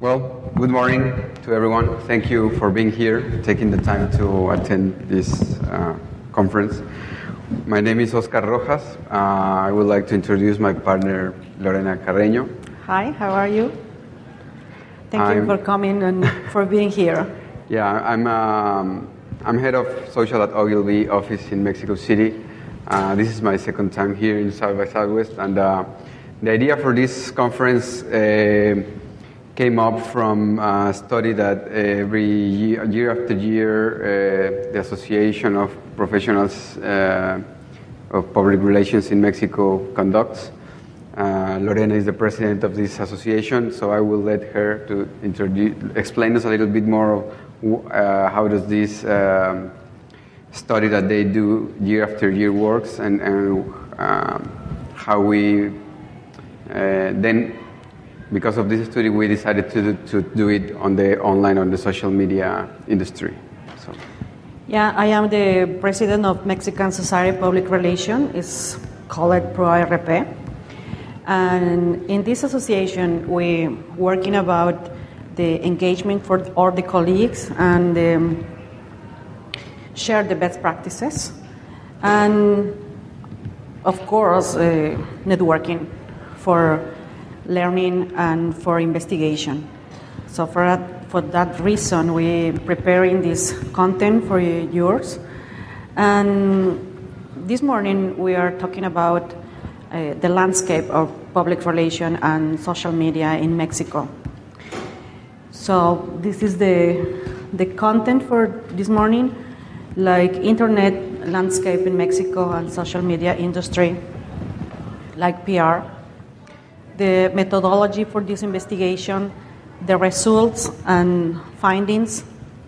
Well, good morning to everyone. Thank you for being here, taking the time to attend this conference. My name is Oscar Rojas. I would like to introduce my partner, Lorena Carreño. Hi, how are you? Thank you for coming and for being here. Yeah, I'm head of social at Ogilvy office in Mexico City. This is my second time here in South by Southwest, and the idea for this conference came up from a study that every year after year, the Association of Professionals of Public Relations in Mexico conducts. Lorena is the president of this association, so I will let her to explain us a little bit more of how does this study that they do year after year works, and how we then, because of this study, we decided to do it on the social media industry. So. Yeah, I am the president of Mexican Society of Public Relations. It's called ProARP. And in this association, we're working about the engagement for all the colleagues and share the best practices. And, of course, networking for learning and for investigation. So for that reason, we're preparing this content for yours. And this morning, we are talking about the landscape of public relations and social media in Mexico. So this is the content for this morning, like internet landscape in Mexico and social media industry, like PR, the methodology for this investigation, the results and findings,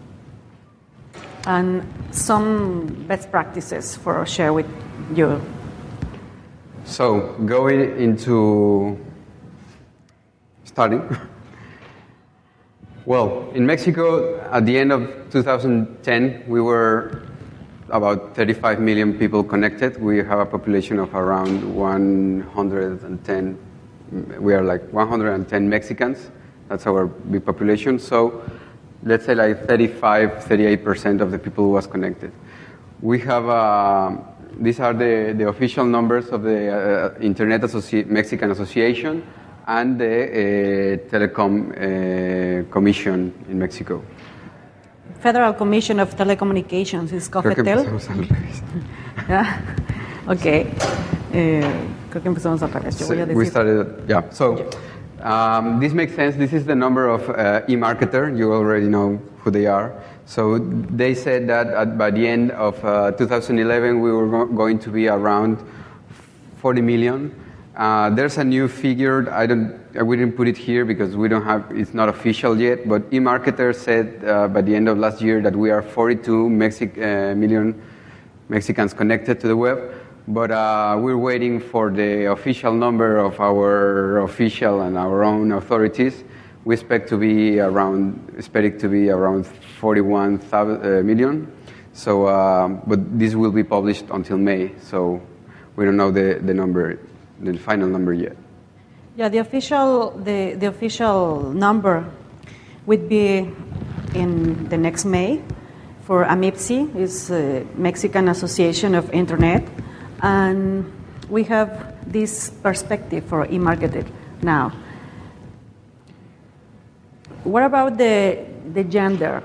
and some best practices for share with you. So, going into starting. Well, in Mexico, at the end of 2010, we were about 35 million people connected. We have a population of around 110. We are like 110 Mexicans. That's our big population. So, let's say like 38% of the people was connected. We have these are the official numbers of the Internet Mexican Association and the Telecom Commission in Mexico. Federal Commission of Telecommunications is COFETEL. Yeah. Okay. Creo que empezamos al revés. Yo voy a decir. We started, yeah. So this makes sense. This is the number of eMarketer. You already know who they are. So they said that by the end of 2011, we were going to be around 40 million. There's a new figure. We didn't put it here because we don't have. It's not official yet. But eMarketer said by the end of last year that we are 42 million Mexicans connected to the web. But we're waiting for the official number of our official and our own authorities. We expect to be around 41 million. So, but this will be published until May. So, we don't know the number, the final number yet. Yeah, the official number would be in the next May for AMIPSI, is Mexican Association of Internet, and we have this perspective for eMarketer now. What about the gender?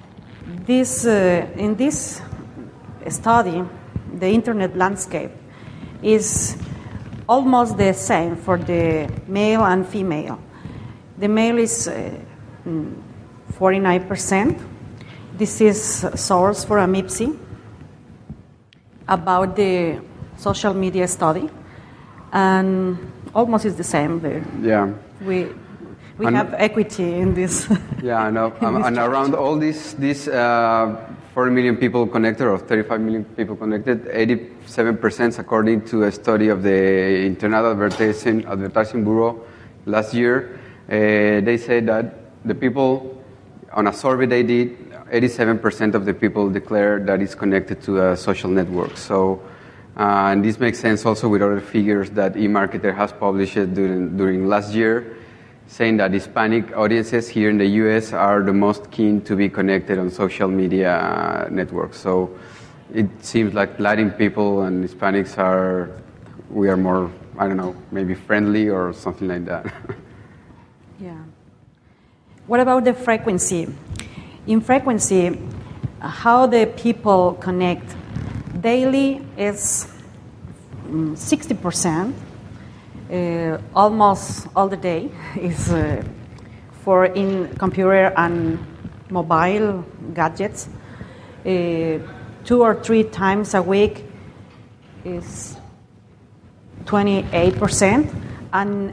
In this study, the internet landscape is almost the same for the male and female. The male is 49%. This is source for AMIPSI about the social media study, and almost is the same. Yeah. We have equity in this. Yeah, I know. And around all these 40 million people connected, or 35 million people connected, 87%, according to a study of the Internet Advertising Bureau last year, they say that the people, on a survey they did, 87% of the people declare that it's connected to a social network. So, and this makes sense also with other figures that eMarketer has published during last year. saying that Hispanic audiences here in the U.S. are the most keen to be connected on social media networks. So it seems like Latin people and Hispanics we are more, I don't know, maybe friendly or something like that. Yeah. What about the frequency? In frequency, how the people connect daily is 60%. Almost all the day is for in computer and mobile gadgets. 2 or 3 times a week is 28%, and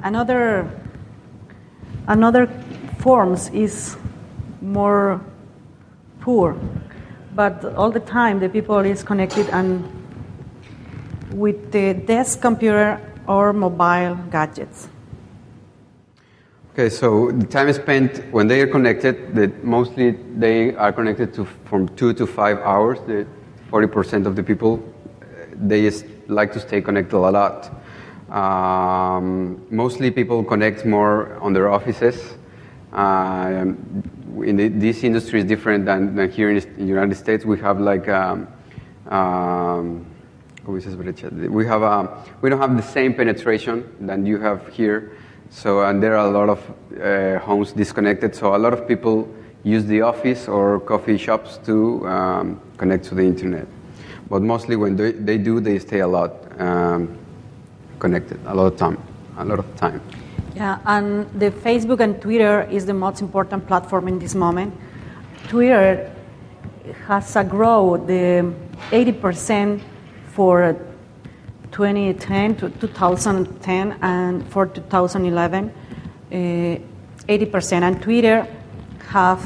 another forms is more poor, but all the time the people is connected and with the desk computer or mobile gadgets. Okay, so the time spent when they are connected, mostly they are connected from 2 to 5 hours. 40% of the people, they like to stay connected a lot. Mostly people connect more on their offices. This industry is different than here in the United States. We have like we don't have the same penetration than you have here. So, and there are a lot of homes disconnected. So a lot of people use the office or coffee shops to connect to the internet. But mostly when they do, they stay a lot connected, a lot of time. Yeah, and the Facebook and Twitter is the most important platform in this moment. Twitter has a growth, the 80% for 2010 to 2010 and for 2011, 80%. And Twitter have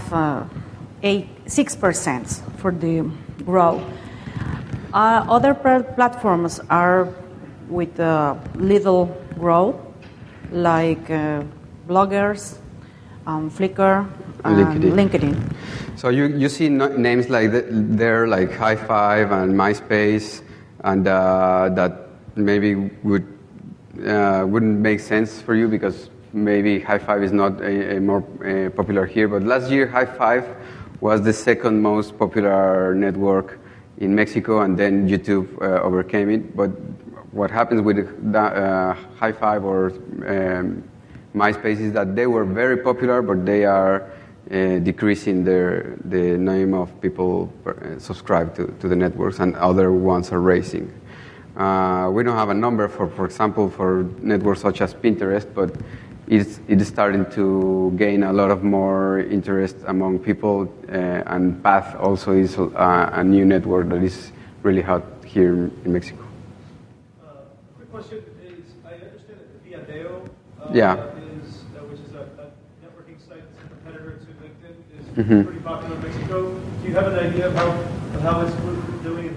6% for the growth. Other platforms are with little growth, like bloggers, Flickr, and LinkedIn. So you see names like there, like Hi5 and MySpace, and that maybe wouldn't make sense for you because maybe Hi5 is not a more popular here. But last year, Hi5 was the second most popular network in Mexico, and then YouTube overcame it. But what happens with Hi5 or MySpace is that they were very popular, but they are decreasing the name of people subscribed to the networks, and other ones are raising. We don't have a number for example, for networks such as Pinterest, but it is starting to gain a lot of more interest among people, and Path also is a new network that is really hot here in Mexico. Quick question is, I understand that Viadeo which is a networking site that's a competitor to LinkedIn, is pretty popular in Mexico. Do you have an idea of how it's doing?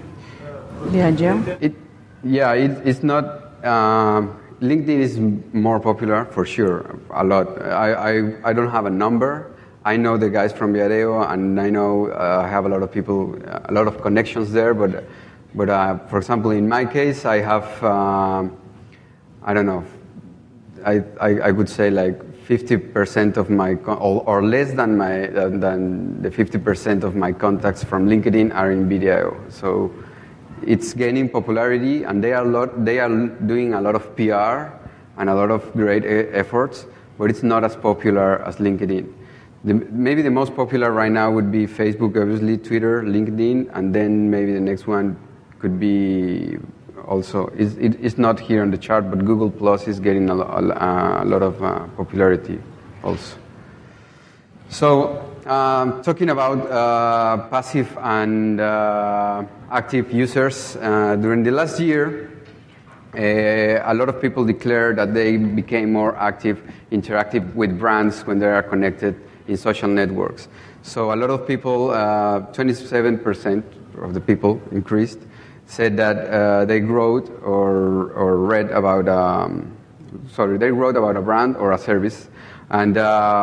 It's not. LinkedIn is more popular for sure, a lot. I don't have a number. I know the guys from Viadeo, and I know I have a lot of people, a lot of connections there. But for example, in my case, I have I don't know. I would say like 50% of my or less than the 50% of my contacts from LinkedIn are in Viadeo. So it's gaining popularity, and they are doing a lot of PR and a lot of great efforts, but it's not as popular as LinkedIn. Maybe the most popular right now would be Facebook, obviously, Twitter, LinkedIn, and then maybe the next one could be also, it's not here on the chart, but Google Plus is getting a lot of popularity also. So talking about passive and active users, during the last year, a lot of people declared that they became more active, interactive with brands when they are connected in social networks. So a lot of people, 27% of the people increased, said that they wrote or read about they wrote about a brand or a service, and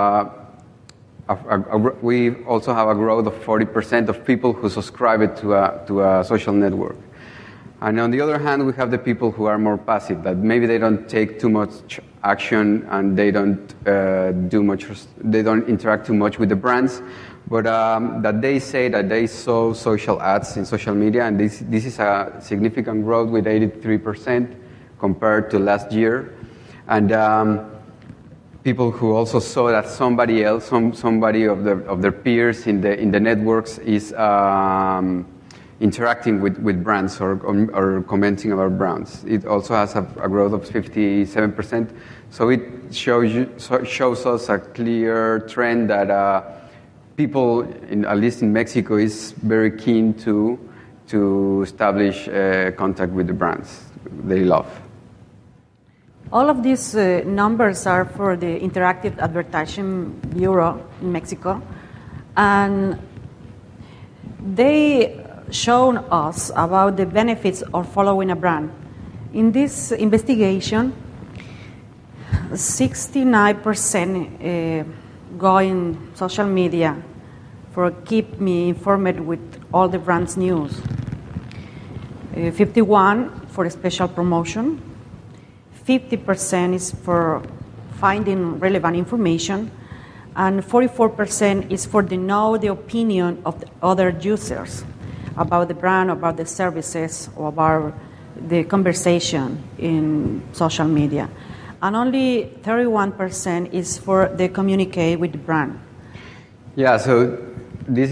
we also have a growth of 40% of people who subscribe to a social network. And on the other hand, we have the people who are more passive, that maybe they don't take too much action and they don't they don't interact too much with the brands, but that they say that they saw social ads in social media, and this is a significant growth with 83% compared to last year. And people who also saw that somebody else, somebody of their peers in the networks is interacting with brands or commenting about brands. It also has a growth of 57%. So it shows us a clear trend that people, at least in Mexico, is very keen to establish contact with the brands they love. All of these numbers are for the Interactive Advertising Bureau in Mexico, and they shown us about the benefits of following a brand. In this investigation, 69% go in social media for keep me informed with all the brand's news. 51% for a special promotion. 50% is for finding relevant information, and 44% is for to know the opinion of the other users about the brand, about the services, or about the conversation in social media. And only 31% is for the communicate with the brand. Yeah, so this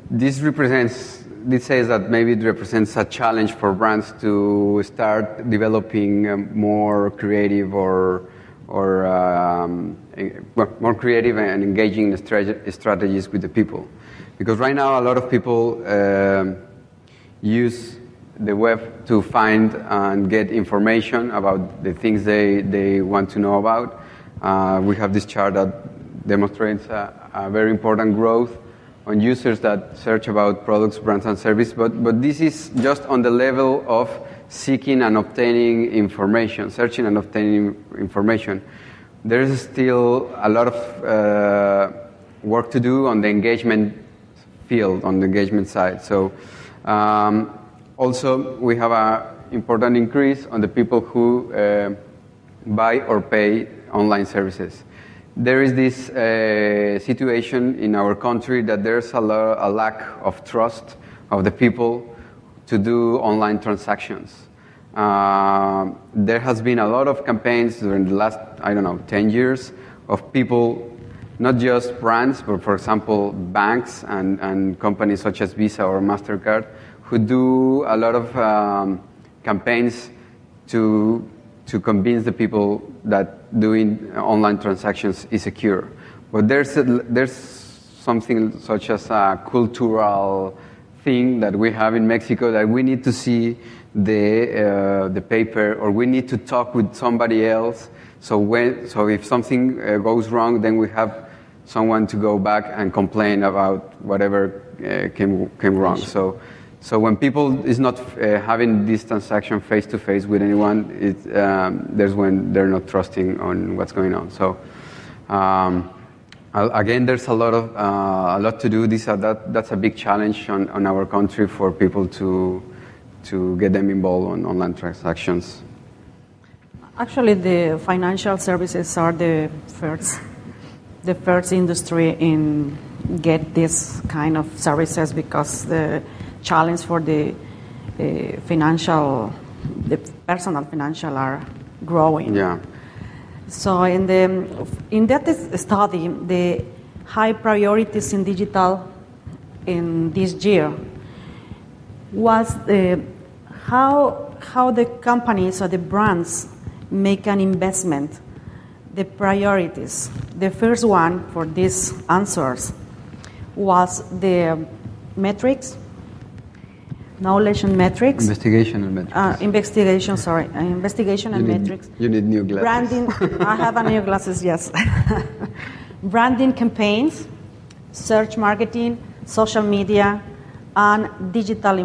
says that maybe it represents a challenge for brands to start developing more creative or more creative and engaging strategies with the people. Because right now a lot of people use the web to find and get information about the things they want to know about. We have this chart that demonstrates a very important growth on users that search about products, brands, and services, but this is just on the level of seeking and obtaining information, searching and obtaining information. There is still a lot of work to do on the engagement field, on the engagement side. So also we have an important increase on the people who buy or pay online services. There is this situation in our country that there's a lack of trust of the people to do online transactions. There has been a lot of campaigns during the last, 10 years of people, not just brands, but for example, banks and companies such as Visa or MasterCard, who do a lot of campaigns to convince the people that doing online transactions is secure. But there's something such as a cultural thing that we have in Mexico, that we need to see the paper, or we need to talk with somebody else. So if something goes wrong, then we have someone to go back and complain about whatever came wrong. So when people is not having this transaction face to face with anyone, there's when they're not trusting on what's going on. So again, there's a lot to do. That's a big challenge on our country for people to get them involved on online transactions. Actually, the financial services are the first industry in get this kind of services, because the challenge for the personal financial are growing. Yeah. So in that study, the high priorities in digital in this year was how the companies or the brands make an investment, the priorities. The first one for these answers was the metrics, knowledge and metrics. Investigation and metrics. Investigation and metrics. You need new glasses. Branding. I have a new glasses, yes. Branding campaigns, search marketing, social media, and digital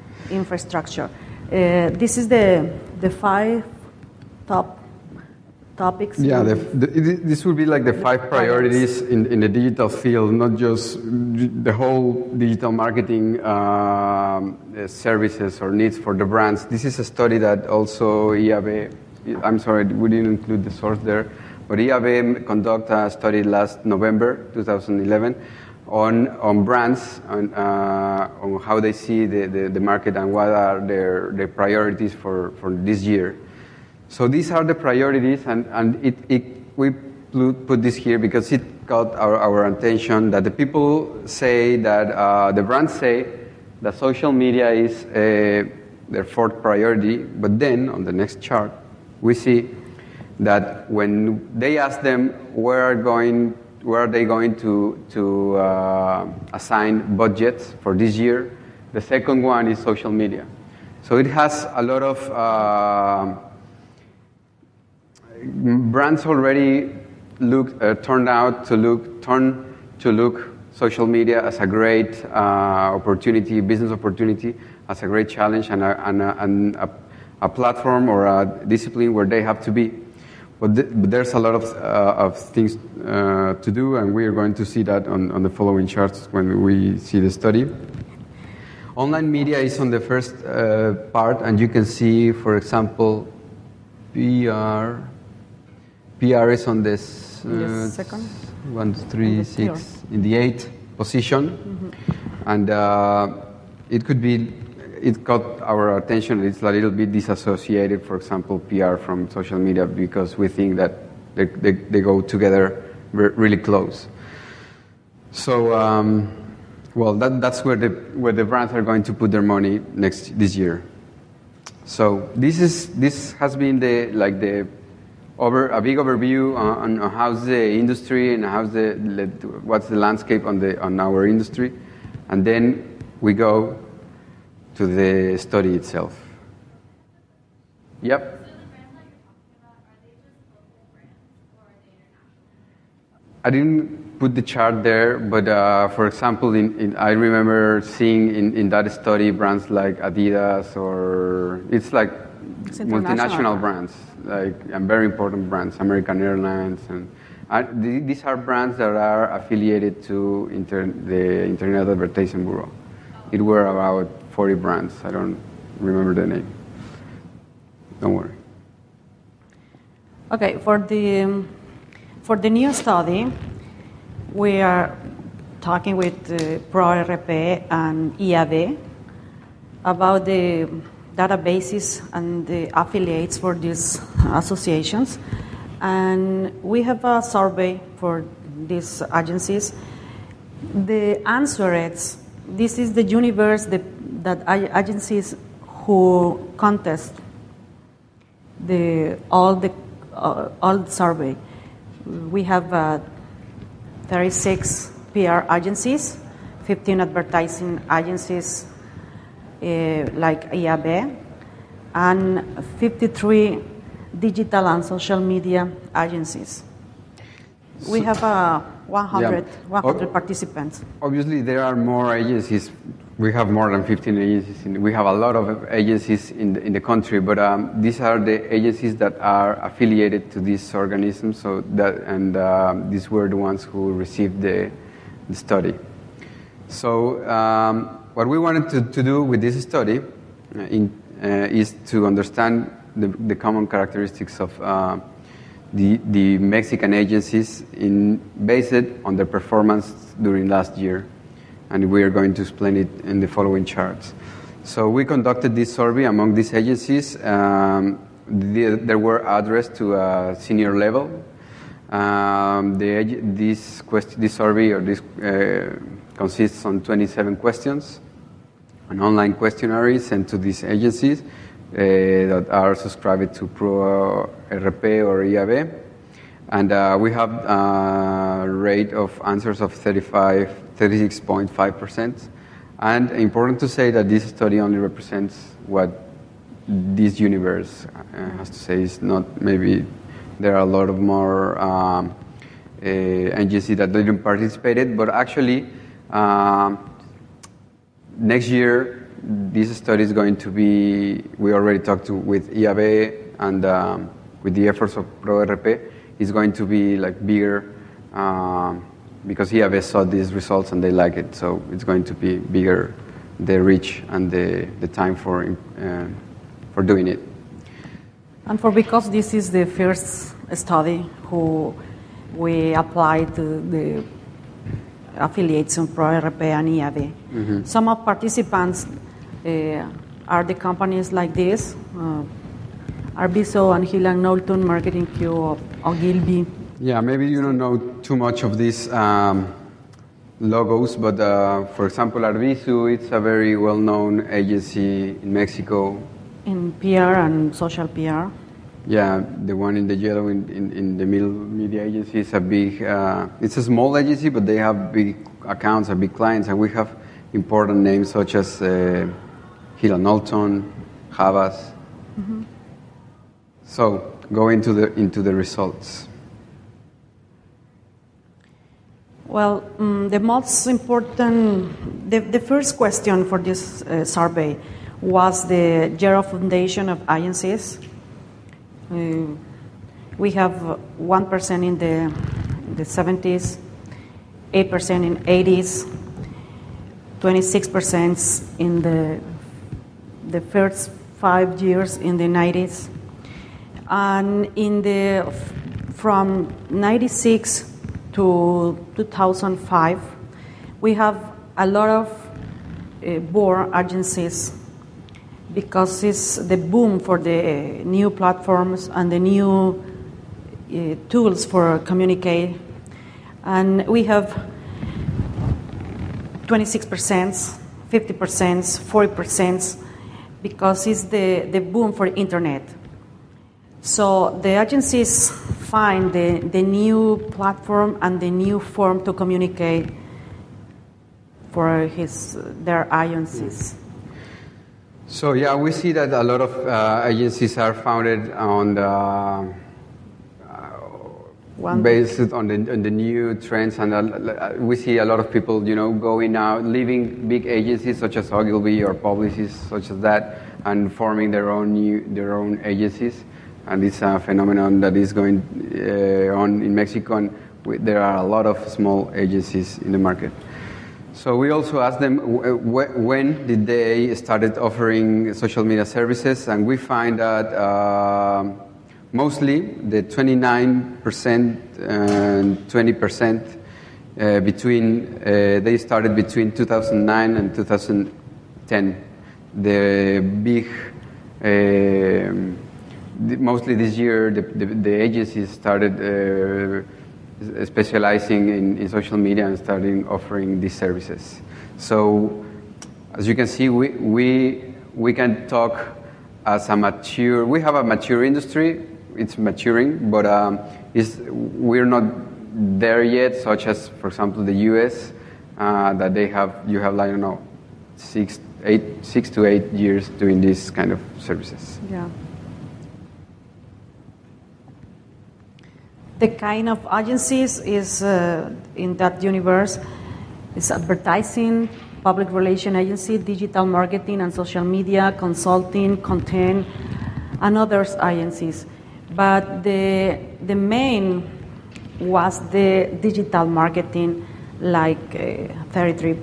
infrastructure. This is the 5 top topics? Yeah, this would be like the 5 priorities in the digital field, not just the whole digital marketing services or needs for the brands. This is a study that also IAB, I'm sorry, we didn't include the source there, but IAB conducted a study last November 2011 on brands, on how they see the market and what are their priorities for this year. So these are the priorities, and we put this here because it caught our attention that the people say that the brands say that social media is their 4th priority, but then on the next chart we see that when they ask them where are they going to assign budgets for this year, the 2nd one is social media. So it has a lot of brands already turned to look social media as a great opportunity, business opportunity, as a great challenge and a platform or a discipline where they have to be. But there's a lot of things to do, and we are going to see that on the following charts when we see the study. Online media is on the first part, and you can see, for example, PR is on this second. 1, 2, 3, 6 in the 8th position, and it caught our attention. It's a little bit disassociated, for example, PR from social media, because we think that they go together really close. So, that's where the brands are going to put their money this year. So this has been a big overview on how's the industry and what's the landscape on our industry, and then we go to the study itself. Yep. So the brands that you're talking about, are they just local brands or are they international? I didn't put the chart there, but for example, I remember seeing in that study brands like Adidas, or it's like multinational brands, and very important brands, American Airlines, and these are brands that are affiliated to the Internet Advertising Bureau. It were about 40 brands. I don't remember the name. Don't worry. Okay, for the new study, we are talking with ProRP and IAB about the databases and the affiliates for these associations. And we have a survey for these agencies. The answer is, this is the universe that agencies who contest all the survey. We have 36 PR agencies, 15 advertising agencies like IAB, and 53 digital and social media agencies. We have 100 participants. Obviously, there are more agencies. We have more than 15 agencies. We have a lot of agencies in the country, but these are the agencies that are affiliated to these organisms. These were the ones who received the study. So what we wanted to do with this study is to understand the common characteristics of the Mexican agencies based on their performance during last year. And we are going to explain it in the following charts. So we conducted this survey among these agencies. They were addressed to a senior level. This survey consists on 27 questions, an online questionnaire sent to these agencies that are subscribed to ProRP or IAB. And we have a rate of answers of 36.5%. And important to say that this study only represents what this universe has to say. It's not, maybe there are a lot of more agencies that didn't participate, but actually next year this study is going to be, we already talked with IAB and with the efforts of ProRP, is going to be like bigger because IAB saw these results and they like it. So it's going to be bigger, the reach and the time for doing it. And because this is the first study who we applied to the affiliates on ProRP and IAB. Mm-hmm. Some of participants are the companies like this, Arvizo and Hill & Knowlton, Marketing Q of Ogilvy. Yeah, maybe you don't know too much of these logos, but for example, Arvizo, it's a very well-known agency in Mexico. In PR and social PR. Yeah, the one in the yellow in the middle media agency is a big, it's a small agency, but they have big accounts and big clients, and we have important names such as Hill & Knowlton, Havas. Mm-hmm. So, go into the results. Well, the most important, the first question for this survey was the year of foundation of agencies. We have 1% in the 70s, 8% in 80s, 26% in the first 5 years in the 90s, and from 96 to 2005, we have a lot of board agencies because it's the boom for the new platforms and the new tools for communicate. And we have 26%, 50%, 40% because it's the boom for internet. So the agencies find the new platform and the new form to communicate for their agencies. So yeah, we see that a lot of agencies are founded on based on the new trends, and we see a lot of people, going out, leaving big agencies such as Ogilvy or Publicis such as that, and forming their own agencies. And it's a phenomenon that is going on in Mexico, and there are a lot of small agencies in the market. So we also asked them when did they started offering social media services, and we find that mostly the 29% and 20% they started between 2009 and 2010. The big mostly this year, the agencies started specializing in social media and starting offering these services. So, as you can see, we can talk as a mature. We have a mature industry; it's maturing, but we're not there yet. Such as, for example, the U.S. That you have like, I don't know, 6 to 8 years doing these kind of services. Yeah. The kind of agencies is in that universe is advertising, public relation agency, digital marketing and social media, consulting, content, and others agencies. But the main was the digital marketing, like 33%.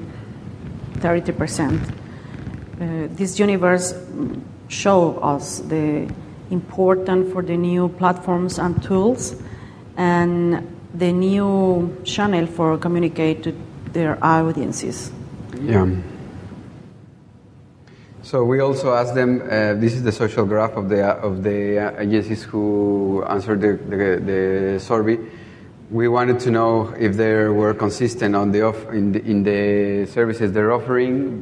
This universe show us the important for the new platforms and tools, and the new channel for communicate to their audiences. Yeah. So we also asked them. This is the social graph of the agencies who answered the survey. We wanted to know if they were consistent on in the services they're offering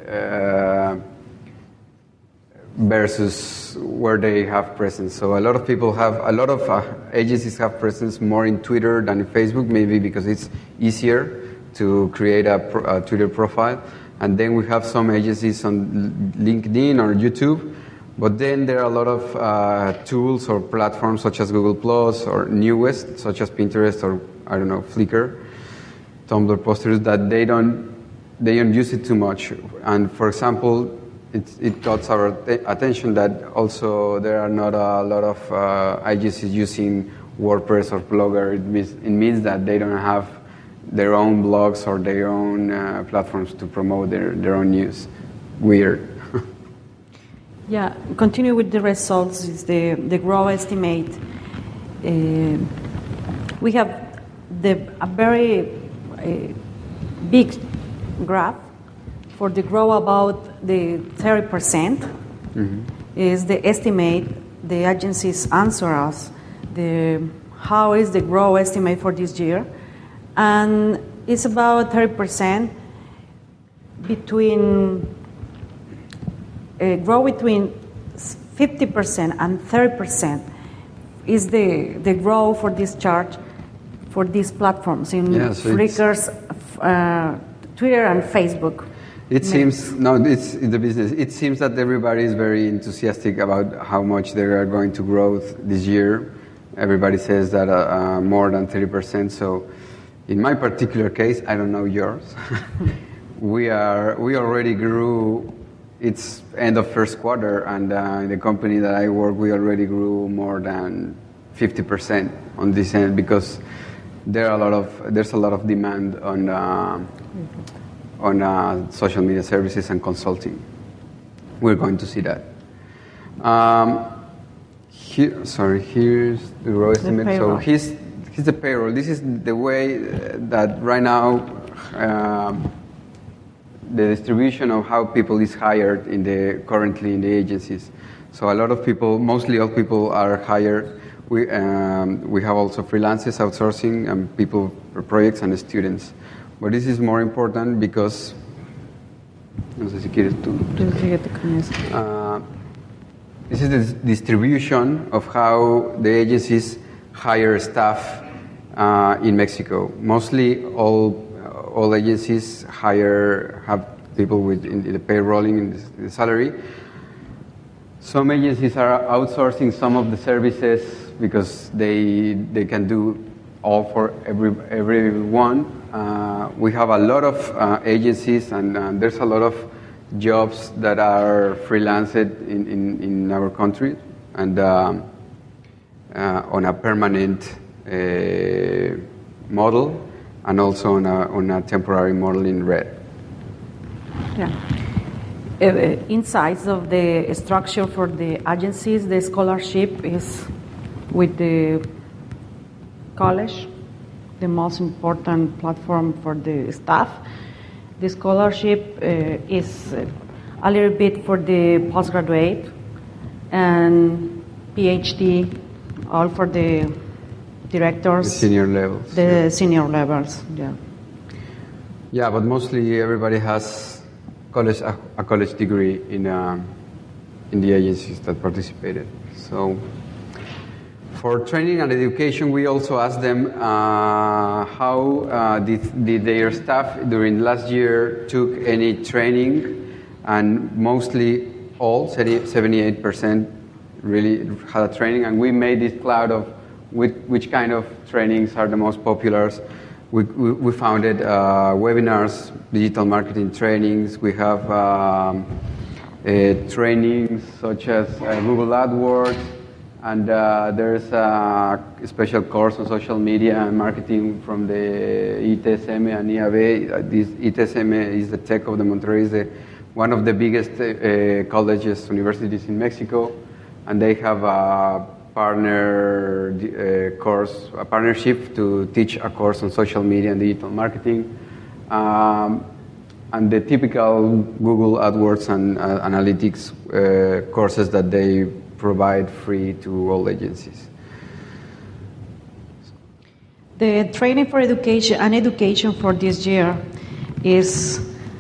versus where they have presence. So a lot of agencies have presence more in Twitter than in Facebook, maybe because it's easier to create a Twitter profile. And then we have some agencies on LinkedIn or YouTube. But then there are a lot of tools or platforms such as Google Plus or Newest, such as Pinterest or, I don't know, Flickr, Tumblr posters, that they don't use it too much. And for example, it got our attention that also there are not a lot of agencies using WordPress or Blogger. It means that they don't have their own blogs or their own platforms to promote their own news. Weird. Yeah, continue with the results. Is the growth estimate. We have a very big graph for the growth about the 30%. Is the estimate the agencies answer us. How is the growth estimate for this year? And it's about 30% grow between 50% and 30% is the growth for this chart for these platforms in Flickr's, Twitter and Facebook. It seems, it's in the business. It seems that everybody is very enthusiastic about how much they are going to grow this year. Everybody says that more than 30%. So in my particular case, I don't know yours, we already grew. It's end of first quarter, and in the company that I work, we already grew more than 50% on this end because there's a lot of demand on social media services and consulting. We're going to see that. Here's the growth estimate. So here's the payroll. This is the way that right now the distribution of how people is hired currently in the agencies. So a lot of people, mostly all people, are hired. We have also freelancers, outsourcing, and people for projects and students. But this is more important because no sé si quieres tú. This is the distribution of how the agencies hire staff in Mexico. Mostly all agencies have people in the payrolling in the salary. Some agencies are outsourcing some of the services because they can do all for everyone. We have a lot of agencies, and there's a lot of jobs that are freelanced in our country, and on a permanent model, and also on a temporary model in red. Yeah. Insights of the structure for the agencies, the scholarship is with the college, the most important platform for the staff. The scholarship is a little bit for the postgraduate and PhD, all for the directors. The senior levels. Senior levels, yeah. Yeah, but mostly everybody has a college degree in the agencies that participated. So for training and education, we also asked them how did their staff during last year took any training, and mostly all, 78%, really had a training, and we made this cloud of which kind of trainings are the most popular. We founded webinars, digital marketing trainings. We have trainings such as Google AdWords, and there's a special course on social media and marketing from the ITSM and IAB. This ITSM is the Tech of the Monterrey, is one of the biggest colleges, universities in Mexico, and they have a partnership to teach a course on social media and digital marketing, and the typical Google AdWords and analytics courses that they provide free to all agencies. The training for education and education for this year is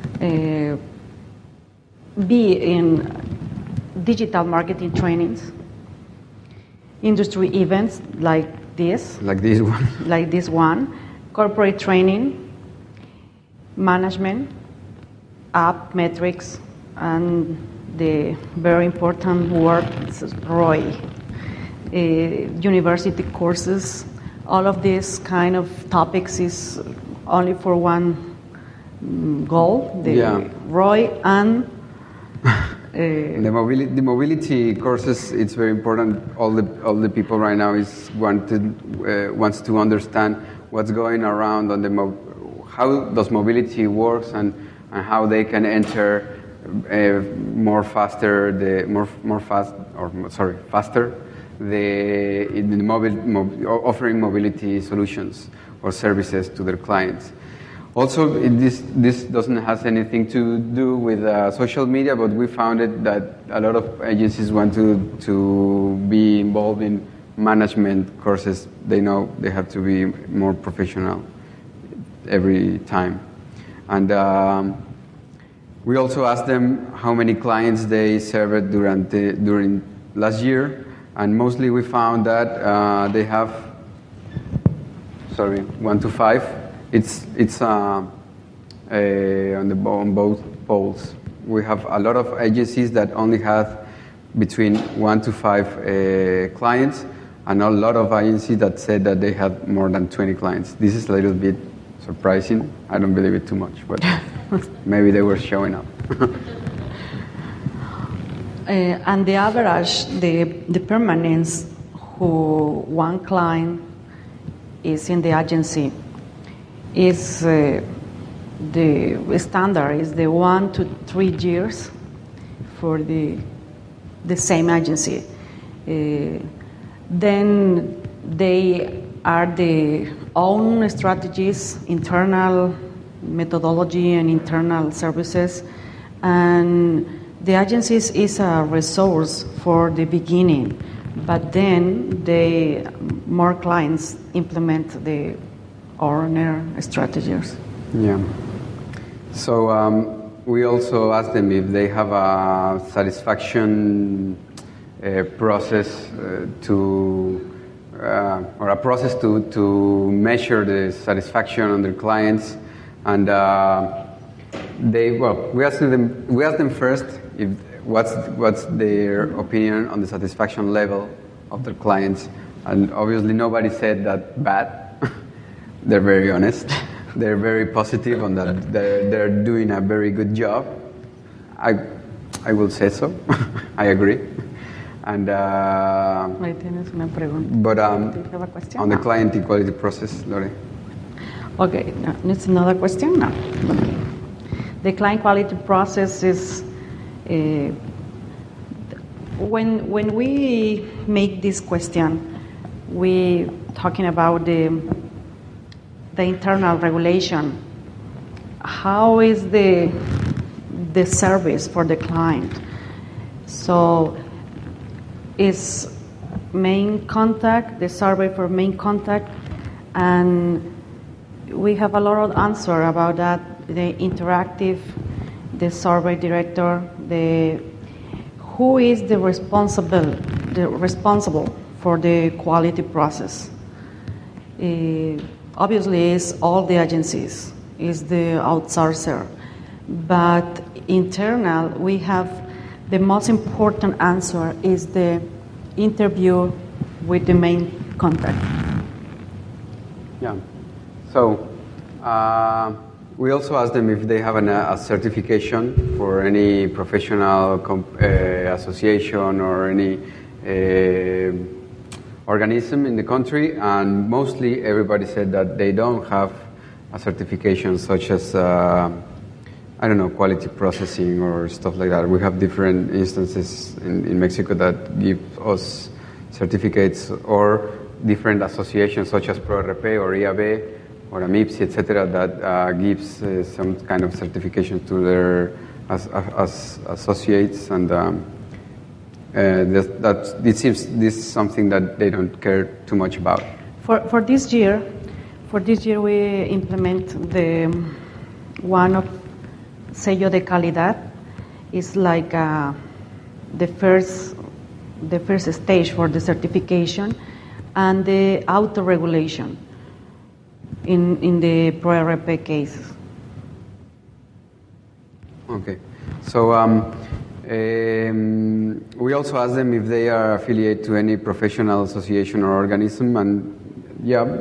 be in digital marketing trainings, industry events like this one, corporate training, management, app metrics, and the very important word is ROI, university courses. All of these kind of topics is only for one goal, the ROI and The mobility courses, it's very important. All the people right now wants to understand what's going around on how does mobility works and how they can enter faster offering mobility solutions or services to their clients. Also, this doesn't have anything to do with social media, but we found it that a lot of agencies want to be involved in management courses. They know they have to be more professional every time. And we also asked them how many clients they served during last year, and mostly we found that they have 1 to 5. It's on both poles. We have a lot of agencies that only have between 1 to 5 clients, and a lot of agencies that said that they had more than 20 clients. This is a little bit surprising. I don't believe it too much, but maybe they were showing up. And the average, the permanence who one client is in the agency is the standard is the 1 to 3 years for the same agency. Then they are the own strategies, internal methodology and internal services, and the agencies is a resource for the beginning, but then more clients implement the owner strategies. Yeah. So we also asked them if they have a satisfaction process or a process to measure the satisfaction on their clients, and we asked them first if what's their opinion on the satisfaction level of their clients, and obviously nobody said that bad. They're very honest. They're very positive on that. They're doing a very good job. I will say so. I agree. And Ahí tienes una pregunta. But Do you have a question? on the client equality process, Lore. Okay, it's another question. No. The client quality process is when we make this question, we talking about the internal regulation. How is the service for the client? So is main contact, the survey for main contact, and we have a lot of answer about that. The interactive, the survey director, who is the responsible for the quality process. Obviously, it's all the agencies, is the outsourcer, but internal we have the most important answer is the interview with the main contact. Yeah. So we also asked them if they have a certification for any professional association or any organism in the country, and mostly everybody said that they don't have a certification such as quality processing or stuff like that. We have different instances in Mexico that give us certificates, or different associations such as ProRP or IAB or AMIPSI, etc., that gives some kind of certification to their as associates, and it seems this is something that they don't care too much about. For this year, we implement the one of sello de calidad. Is like the first stage for the certification, and the auto regulation in the ProRP cases. Okay, so we also asked them if they are affiliated to any professional association or organism, and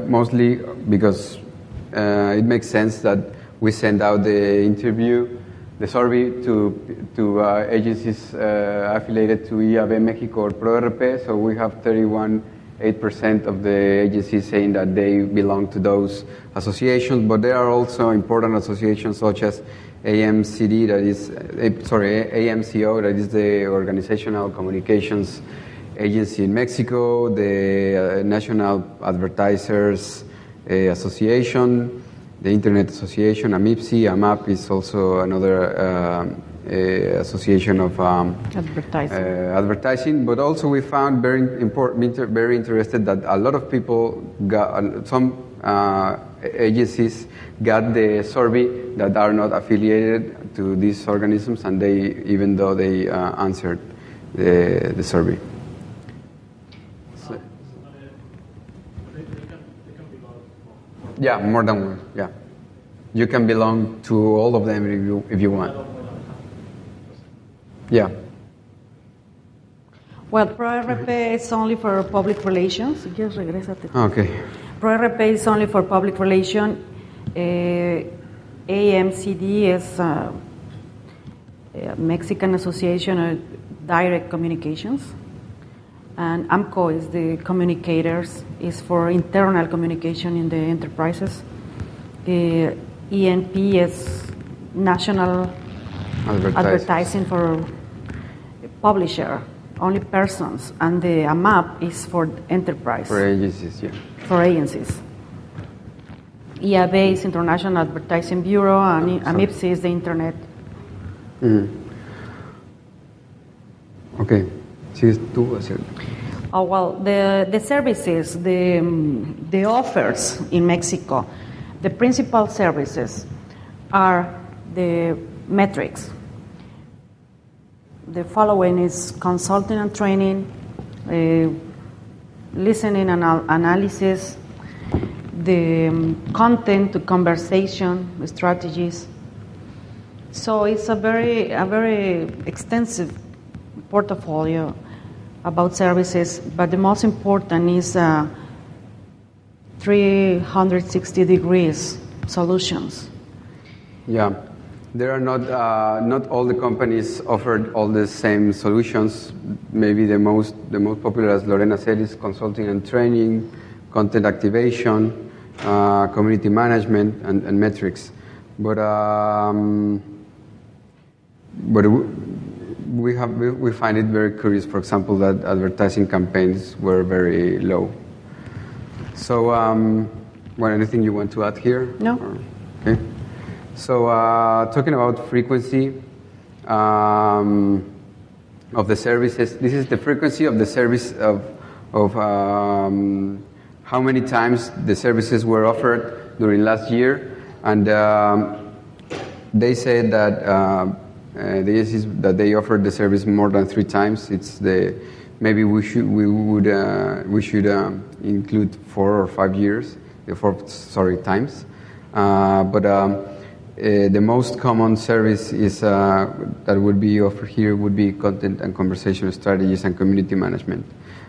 mostly because it makes sense that we send out the interview the survey to agencies affiliated to IAB Mexico or ProRP. So we have 31.8% of the agencies saying that they belong to those associations, but there are also important associations such as AMCD, AMCO, that is the Organizational Communications Agency in Mexico, the National Advertisers Association, the Internet Association, AMIPSI. AMAP is also another association of advertising. But also we found very interested that a lot of people some agencies got the survey that are not affiliated to these organisms, and even though they answered the survey. So, yeah, more than one. Yeah, you can belong to all of them if you want. Yeah. Well, ProRP is only for public relations. Okay. ProRP is only for public relations. AMCD is a Mexican Association of Direct Communications, and AMCO is the communicators, is for internal communication in the enterprises. ENP is National Advertising for publisher, only persons, and the AMAP is for enterprise. For agencies, yeah. For agencies. IAB is International Advertising Bureau, and AMIPSI is the Internet. Mm-hmm. Okay. Oh, well, the services, the offers in Mexico, the principal services are the metrics. The following is consulting and training, listening and analysis, the content to conversation strategies. So it's a very extensive portfolio about services, but the most important is 360 degrees solutions. Yeah, there are not all the companies offered all the same solutions. Maybe the most popular, as Lorena said, is consulting and training, content activation, community management, and metrics. But we find it very curious, for example, that advertising campaigns were very low. So, anything you want to add here? No. Okay. So, talking about frequency of the services, this is the frequency of the service of how many times the services were offered during last year, and they said that the agencies that they offered the service more than 3 times. Maybe we should include 4 or 5 years, times. But the most common service is that would be offered here would be content and conversation strategies and community management.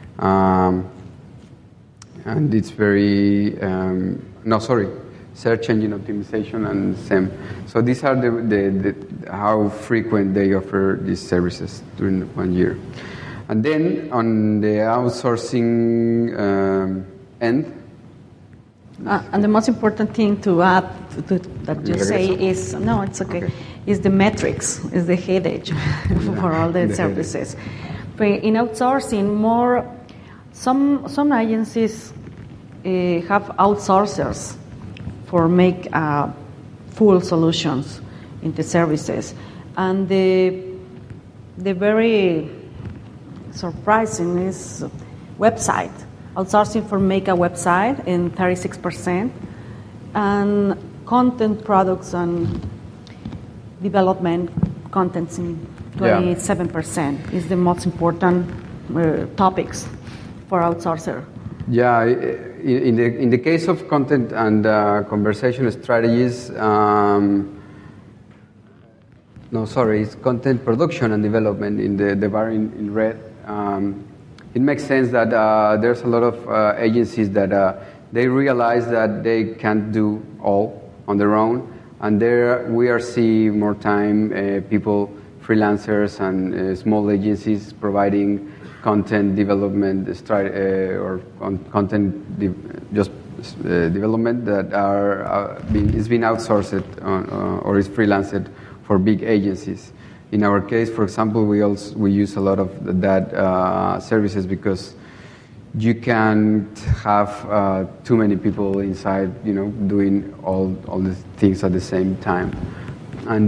And it's very search engine optimization and SEM. So these are the how frequent they offer these services during 1 year. And then on the outsourcing end. And the most important thing to add that you say is, no, it's okay, is the metrics, is the headache for all the services. But in outsourcing, some agencies have outsourcers for make full solutions into services. And the very surprising is website. Outsourcing for make a website in 36%, and content products and development contents in 27% is the most important topics for outsourcer. Yeah, in the case of content and conversation strategies, it's content production and development in the bar in red. It makes sense that there's a lot of agencies that they realize that they can't do all on their own, And there we are seeing more time people, freelancers and small agencies providing content development or content development that is being outsourced or is freelanced for big agencies. In our case, for example, we use a lot of that services because you can't have too many people inside, doing all the things at the same time. And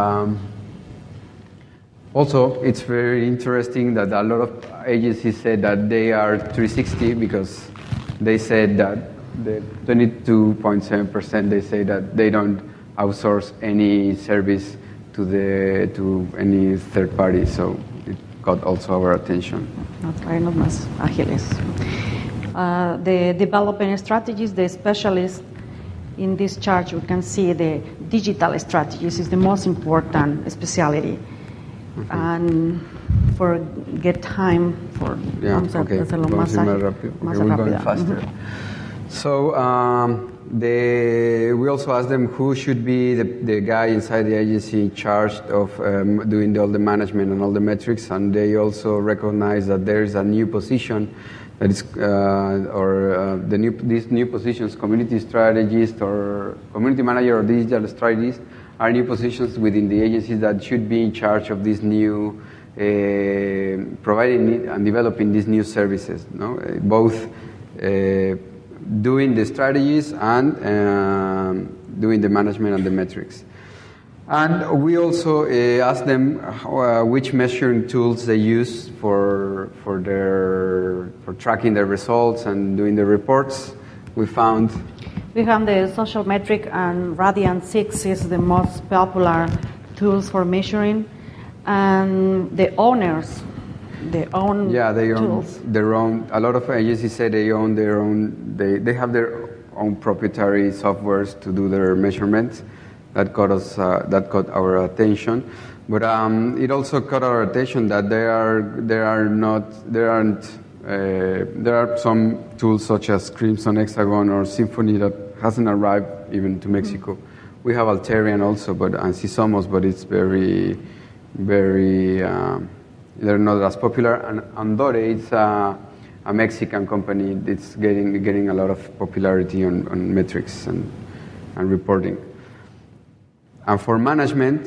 also, it's very interesting that a lot of agencies said that they are 360 because they said that the 22.7% they say that they don't outsource any service to any third party. So it got also our attention. Traernos más ágiles. The development strategies, the specialists in this chart, you can see the digital strategies is the most important specialty. And for get time for hacerlo más rápido. We're going faster. So we also asked them who should be the guy inside the agency in charge of doing all the management and all the metrics, and they also recognize that there is a new position that is, these new positions, community strategist or community manager or digital strategist, are new positions within the agencies that should be in charge of this new providing and developing these new services. Both doing the strategies and doing the management and the metrics. And we also asked them which measuring tools they use for tracking their results and doing the reports. We have the social metric, and Radiant 6 is the most popular tools for measuring, and the owners. They own tools. Their own. A lot of agencies say they own their own. They have their own proprietary softwares to do their measurements. That caught our attention. But it also caught our attention that there are some tools such as Crimson Hexagon or Symphony that hasn't arrived even to Mexico. We have Alterian also, and Sisomos, but it's very, very. They're not as popular. And Andore, it's a Mexican company. It's getting a lot of popularity on metrics and reporting. And for management,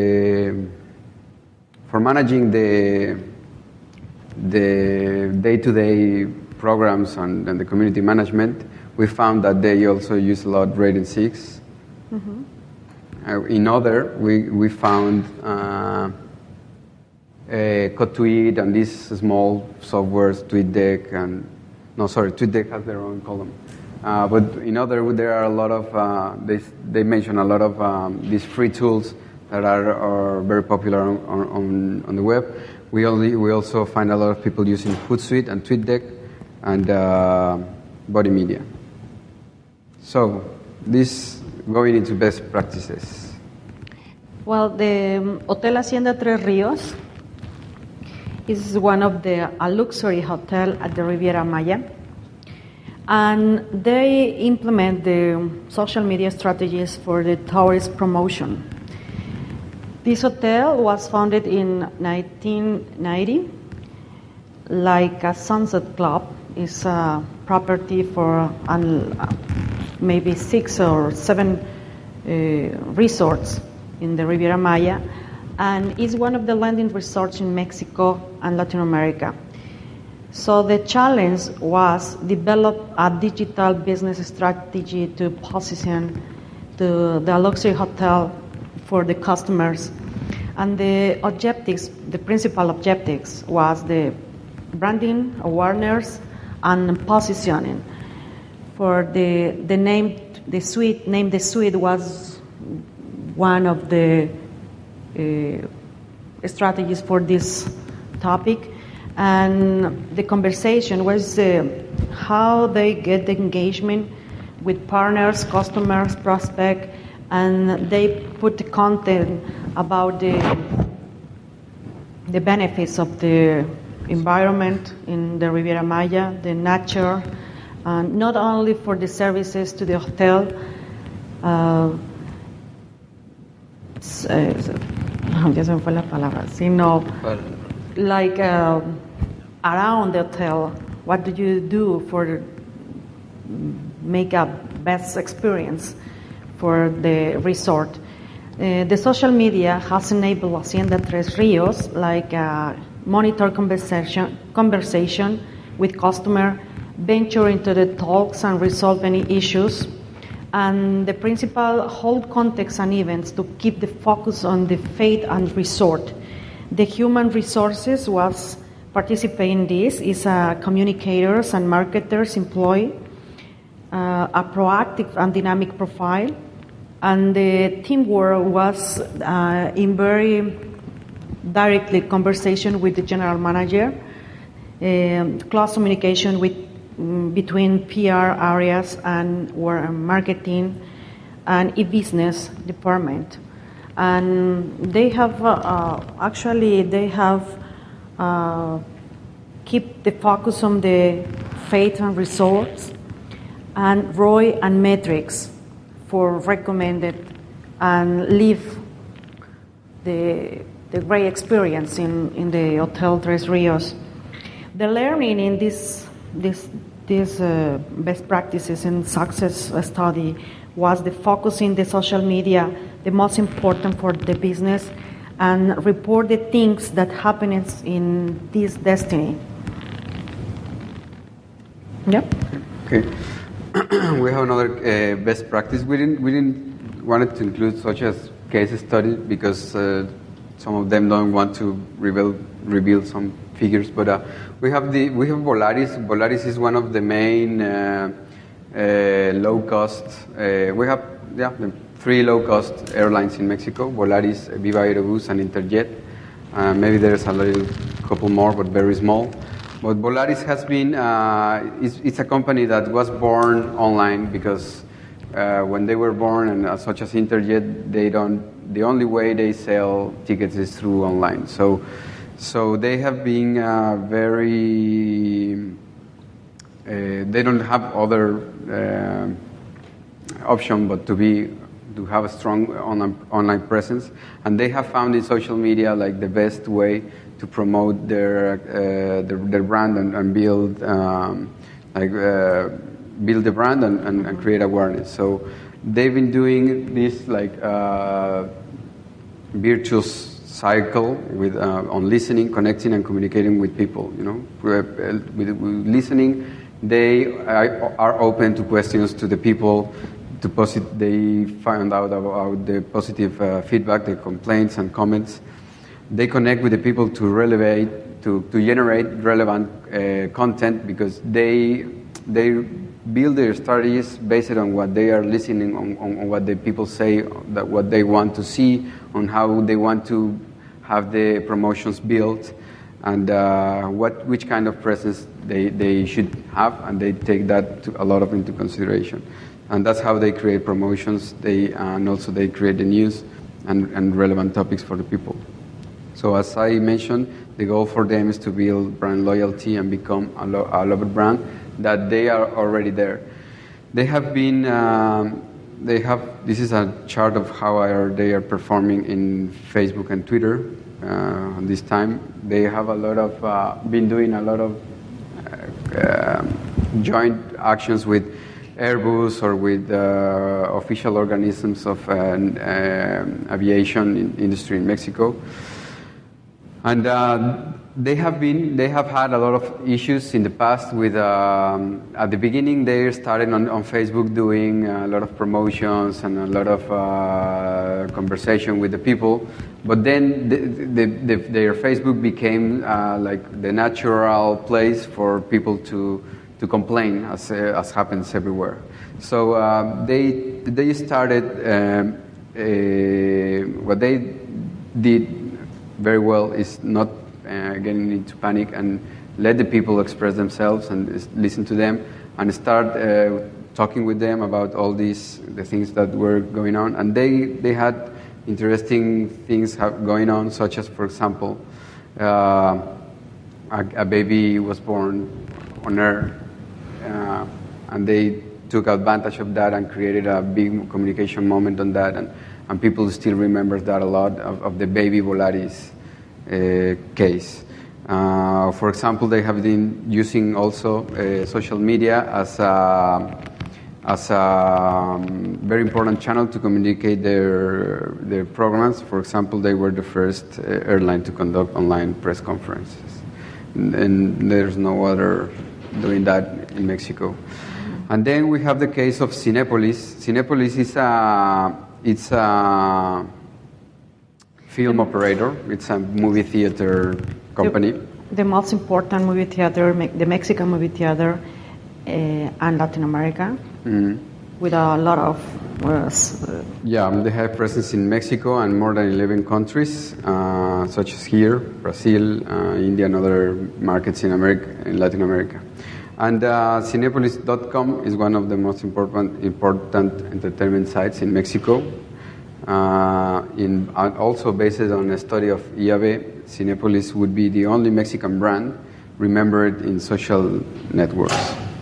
for managing the day-to-day programs and the community management, we found that they also use a lot Radiant 6. Mm-hmm. In other, we found CodeTweet and these small softwares, TweetDeck TweetDeck has their own column. But in other, there are a lot of, they mention a lot of these free tools that are very popular on the web. We also find a lot of people using Hootsuite and TweetDeck and Body Media. So this going into best practices. Well, the Hotel Hacienda Tres Rios is one of a luxury hotel at the Riviera Maya. And they implement the social media strategies for the tourist promotion. This hotel was founded in 1990, like a Sunset Club. It's a property for maybe 6 or 7 resorts in the Riviera Maya, and is one of the landing resorts in Mexico and Latin America. So the challenge was develop a digital business strategy to position the luxury hotel for the customers. And the principal objectives was the branding, awareness, and positioning. For the name, the suite was one of the strategies for this topic. And the conversation was how they get the engagement with partners, customers, prospects, and they put the content about the benefits of the environment in the Riviera Maya, the nature, and not only for the services to the hotel, but also for the customers. And they put the content about the benefits of the environment in the Riviera Maya, the nature, and not only for the services to the hotel, but also for the customers. And ya se me fue la palabra, sino like around the hotel, what do you do for make a best experience for the resort? The social media has enabled Hacienda Tres Rios like monitor conversation with customer, venture into the talks and resolve any issues, and the principal hold contexts and events to keep the focus on the faith and resort. The human resources was participating in this is communicators and marketers employ a proactive and dynamic profile, and the teamwork was in very directly conversation with the general manager, close communication between PR areas and marketing and e-business department. And they have keep the focus on the faith and results and ROI and metrics for recommended and live the great experience in the Hotel Tres Rios. The learning in this best practices and success study was the focus in the social media, the most important for the business, and report the things that happen in this destiny. Yep. Okay. We have another best practice. We didn't want to include such as case study because some of them don't want to reveal some figures. But we have Volaris. Volaris is one of the main low cost. We have the 3 low cost airlines in Mexico: Volaris, Viva Aerobus, and Interjet. Maybe there's a little couple more, but very small. But Volaris has been, it's a company that was born online because when they were born, and such as Interjet, the only way they sell tickets is through online. So they have been they don't have other option but to have a strong online presence, and they have found in social media like the best way to promote their brand and build build the brand and create awareness. So they've been doing this like virtuous cycle with on listening, connecting, and communicating with people. You know, with listening, they are open to questions to the people. They find out about the positive feedback, the complaints and comments. They connect with the people to generate relevant content because they build their strategies based on what they are listening on what the people say, that what they want to see, on how they want to have the promotions built, and which kind of presence they should have, and they take that a lot of into consideration. And that's how they create promotions. And also they create the news and relevant topics for the people. So as I mentioned, the goal for them is to build brand loyalty and become a loved brand that they are already there. They have been. This is a chart of how they are performing in Facebook and Twitter. This time they have been doing a lot of joint actions with Airbus or with official organisms of aviation industry in Mexico. And they have had a lot of issues in the past with, at the beginning they started on Facebook doing a lot of promotions and a lot of conversation with the people, but then their Facebook became like the natural place for people to complain, as happens everywhere. So they started, what they did very well is not getting into panic and let the people express themselves and listen to them and start talking with them about all the things that were going on. And they had interesting things going on, such as, for example, a baby was born on air, and they took advantage of that and created a big communication moment on that. and people still remember that a lot of the baby Volaris case. For example, they have been using also social media as a very important channel to communicate their programs. For example, they were the first airline to conduct online press conferences, and there's no other doing that in Mexico. And then we have the case of Cinépolis. Cinépolis is a film operator. It's a movie theater company. The most important movie theater, the Mexican movie theater, and Latin America, with a lot of. Yeah, they have presence in Mexico and more than 11 countries, such as here, Brazil, India, and other markets in Latin America. And Cinepolis.com is one of the most important entertainment sites in Mexico. Also based on a study of IAB, Cinepolis would be the only Mexican brand remembered in social networks.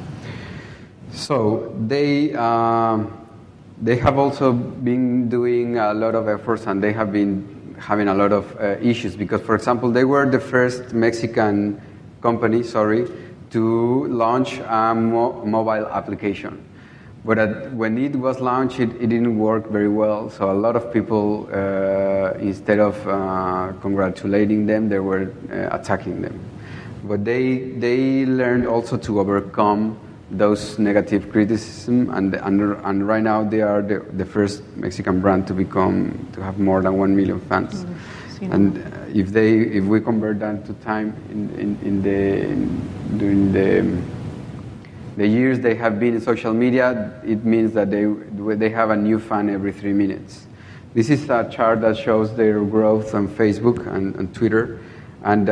So they have also been doing a lot of efforts, and they have been having a lot of issues because, for example, they were the first Mexican company, to launch a mobile application. But when it was launched, it didn't work very well. So a lot of people, instead of congratulating them, they were attacking them. But they learned also to overcome those negative criticism, and right now they are the first Mexican brand to have more than 1 million fans. And if we convert that to time during the years they have been in social media, it means that they have a new fan every 3 minutes. This is a chart that shows their growth on Facebook and Twitter, and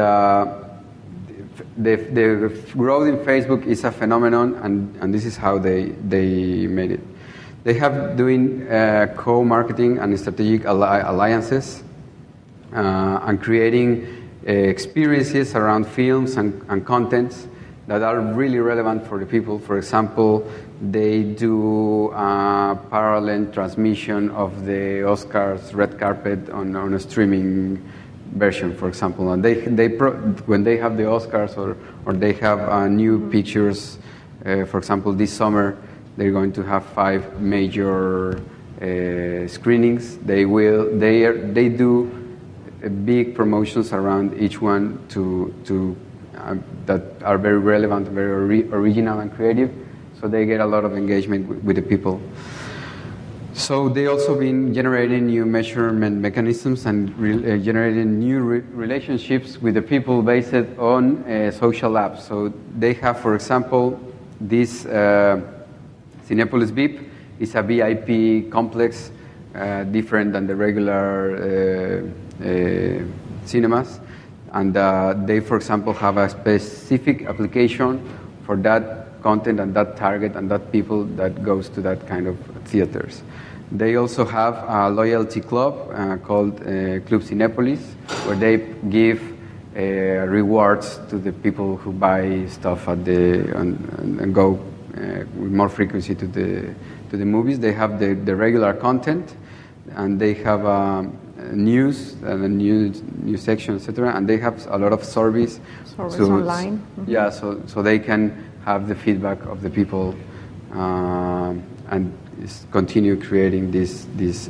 the growth in Facebook is a phenomenon, and this is how they made it. They have doing co-marketing and strategic alliances, and creating experiences around films and contents that are really relevant for the people. For example, they do parallel transmission of the Oscars red carpet on a streaming version, for example. And when they have the Oscars or they have new pictures, for example, this summer they're going to have 5 major screenings. They do big promotions around each one that are very relevant, very original and creative, so they get a lot of engagement with the people. So they also been generating new measurement mechanisms and generating new relationships with the people based on social apps. So they have, for example, this Cinépolis VIP is a VIP complex, different than the regular cinemas. And they, for example, have a specific application for that content and that target and that people that goes to that kind of theaters. They also have a loyalty club called Club Cinépolis, where they give rewards to the people who buy stuff and go with more frequency to the movies. They have the regular content, and they have news and a new section, etc. And they have a lot of surveys online. Mm-hmm. Yeah, so they can have the feedback of the people and continue creating these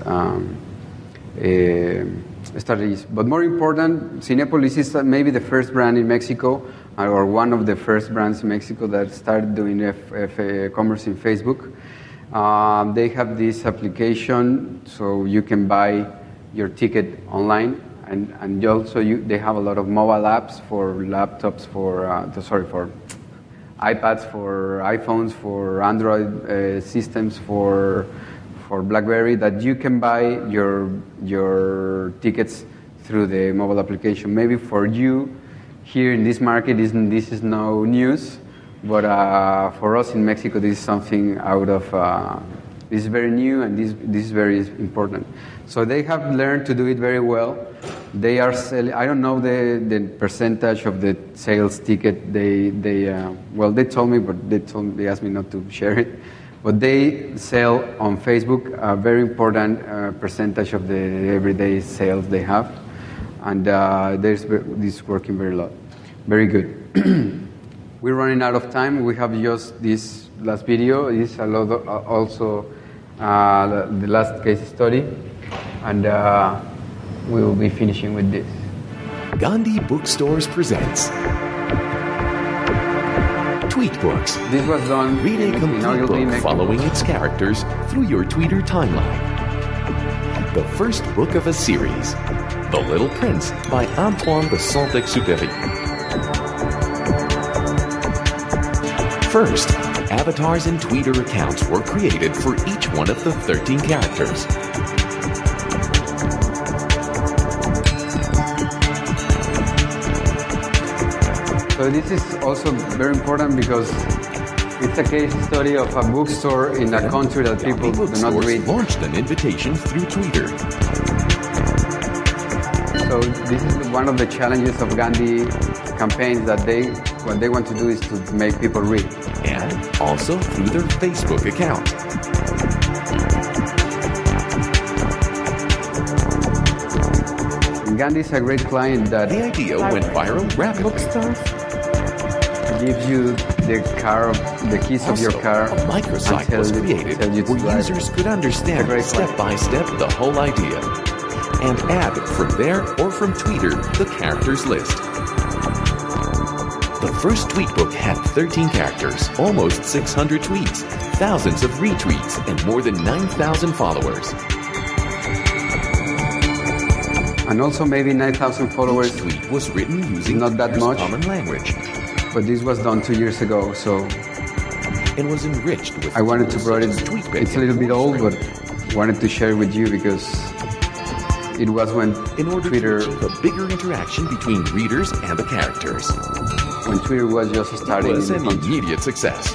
strategies. But more important, Cinépolis is maybe the first brand in Mexico, or one of the first brands in Mexico that started doing commerce in Facebook. They have this application, so you can buy your ticket online, and they have a lot of mobile apps for laptops, for iPads, for iPhones, for Android systems, for BlackBerry, that you can buy your tickets through the mobile application. Maybe for you here in this market, this is no news, but for us in Mexico, this is something this is very new, and this is very important. So they have learned to do it very well. They are selling. I don't know the percentage of the sales ticket. They told me, but they asked me not to share it. but they sell on Facebook a very important percentage of the everyday sales they have, and this is working very good. We're running out of time. We have just this last video. It's also the last case study, and we will be finishing with this. Gandhi Bookstores presents Tweetbooks. This was done. Read a complete book following its characters through your Twitter timeline. The first book of a series, The Little Prince by Antoine de Saint-Exupéry. First, avatars and Twitter accounts were created for each one of the 13 characters. So this is also very important because it's a case study of a bookstore in a country that people do not read. Launched an invitation through Twitter. So this is one of the challenges of Gandhi campaigns, that what they want to do is to make people read. And also through their Facebook account. Gandhi is a great client that the idea went viral rapidly. Bookstores gives you the keys of your car. A microsite was created where users could understand step by step the whole idea and add from there or from Twitter the characters list. The first tweetbook had 13 characters, almost 600 tweets, thousands of retweets, and more than 9,000 followers. And also maybe 9,000 followers. Each tweet was written using not that much common language. But this was done 2 years ago, so it was enriched with. I wanted to bring it. It's a little bit old, but wanted to share it with you because it was when Twitter, to achieve a bigger interaction between readers and the characters. When Twitter was just starting. It was an immediate success.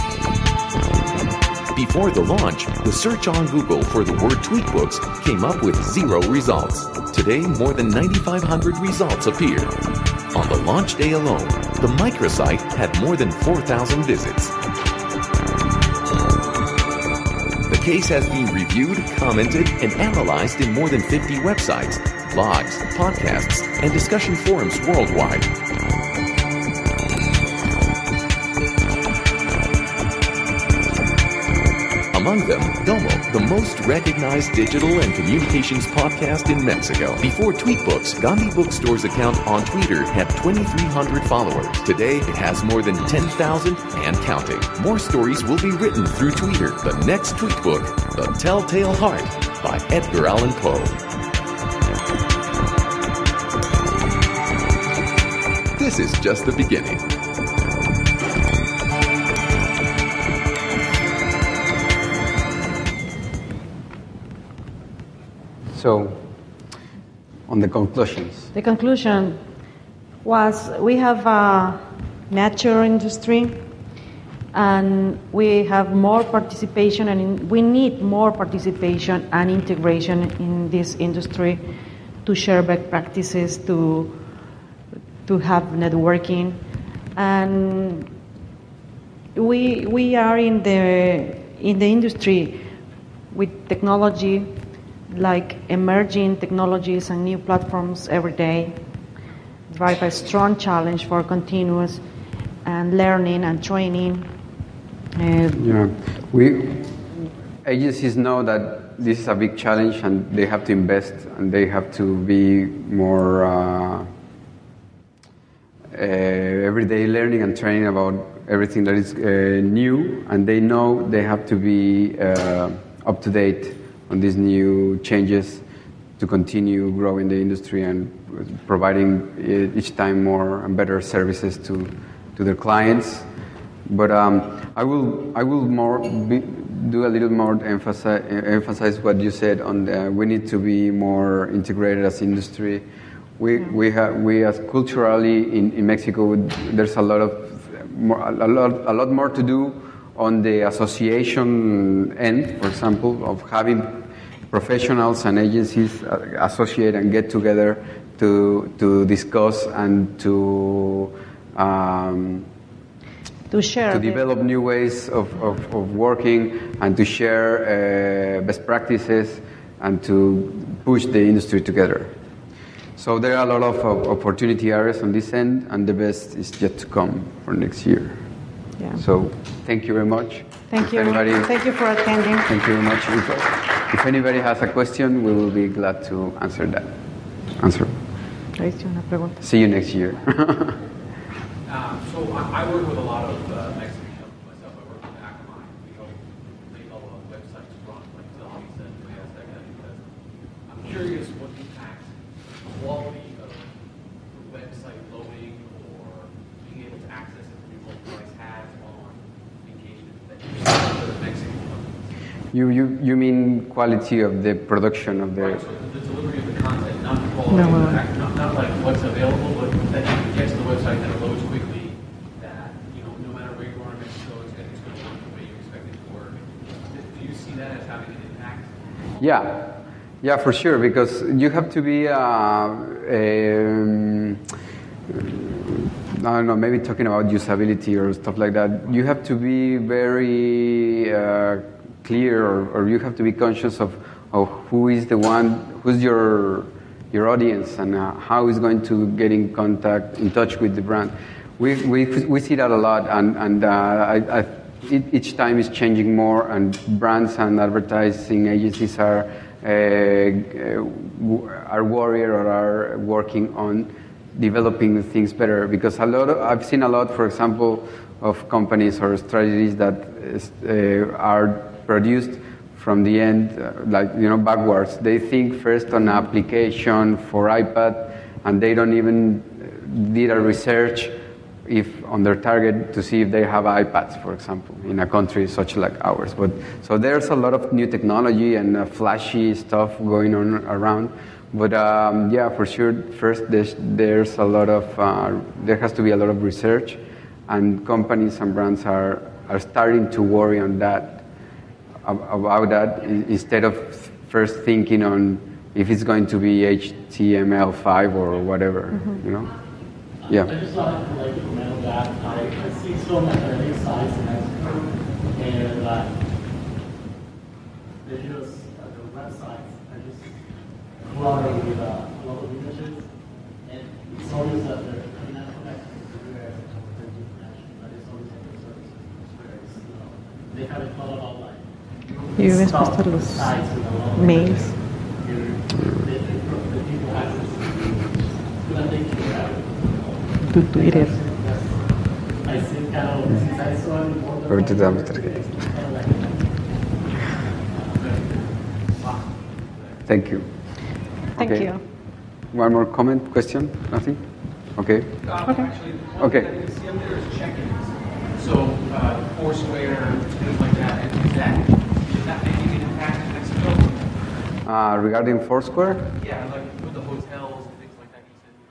Before the launch, the search on Google for the word Tweetbooks came up with 0 results. Today, more than 9,500 results appear. On the launch day alone, the microsite had more than 4,000 visits. The case has been reviewed, commented, and analyzed in more than 50 websites, blogs, podcasts, and discussion forums worldwide. Among them, Domo, the most recognized digital and communications podcast in Mexico. Before Tweetbooks, Gandhi Bookstore's account on Twitter had 2,300 followers. Today, it has more than 10,000 and counting. More stories will be written through Twitter. The next Tweetbook, The Telltale Heart, by Edgar Allan Poe. This is just the beginning. So, on the conclusions. The conclusion was we have a mature industry and we have more participation, and we need more participation and integration in this industry to share best practices, to have networking. And we are in the industry with technology, like emerging technologies and new platforms every day, drive a strong challenge for continuous and learning and training. Agencies know that this is a big challenge and they have to invest and they have to be more everyday learning and training about everything that is new, and they know they have to be up to date on these new changes to continue growing the industry and providing each time more and better services to their clients. But I will do a little more emphasize what you said on we need to be more integrated as industry. We as culturally in Mexico, there's a lot more to do on the association end, for example, of having professionals and agencies associate and get together to discuss and to to share. To develop new ways of working and to share best practices and to push the industry together. So there are a lot of opportunity areas on this end, and the best is yet to come for next year. Yeah. So thank you very much. Thank you. Thank you for attending. Thank you very much. If anybody has a question, we will be glad to answer that. See you next year. So I work with a lot of Mexican companies myself. I work with Akamai. We help make all the websites run, like Televisa and Mayas, that kind of stuff. I'm curious what impacts the quality of the website loading or being able to access information device has on engagement that you see with the Mexican companies. You mean quality of the production of the... Right, so the delivery of the content, not the quality of the fact, not like what's available, but that you get to the website that it loads quickly, that, no matter where you are in Mexico, it's going to work the way you expect it to work. Do you see that as having an impact? Yeah, for sure, because you have to be, I don't know, maybe talking about usability or stuff like that, you have to be very clear or you have to be conscious of who is the one, who's your audience and how is going to get in touch with the brand. We see that a lot, and each time is changing more, and brands and advertising agencies are worried or are working on developing things better, because I've seen a lot, for example, of companies or strategies that are produced from the end, backwards. They think first on an application for iPad, and they don't even did a research on their target to see if they have iPads, for example, in a country such like ours. So there's a lot of new technology and flashy stuff going on around. But for sure, first there's a lot of there has to be a lot of research, and companies and brands are starting to worry on that. About that, instead of first thinking on if it's going to be HTML5 or whatever, Yeah. I just wanted to comment on that. I see so many sites in Mexico, and they just the websites are just crawling with a lot of images, and it's always that they're coming out from Mexico to the US and international, but it's always like the services where it's they haven't thought about Y ves hasta los mails. Tu Twitter. Ahorita te damos tarjeta. Thank you. Thank you. One more comment, question? Nothing? Okay. Okay. There's check-ins. So Foursquare, things like that, is that making an impact in Mexico? Regarding Foursquare? Yeah, like with the hotels and things like that.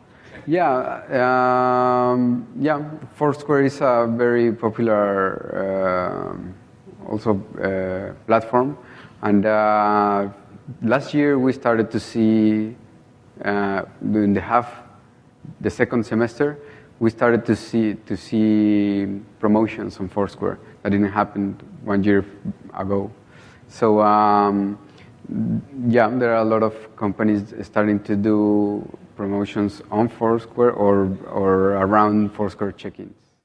Yeah, Foursquare is a very popular platform, and last year we started to see during the second semester we started to see promotions on Foursquare that didn't happen 1 year ago. So there are a lot of companies starting to do promotions on Foursquare or around Foursquare check-ins.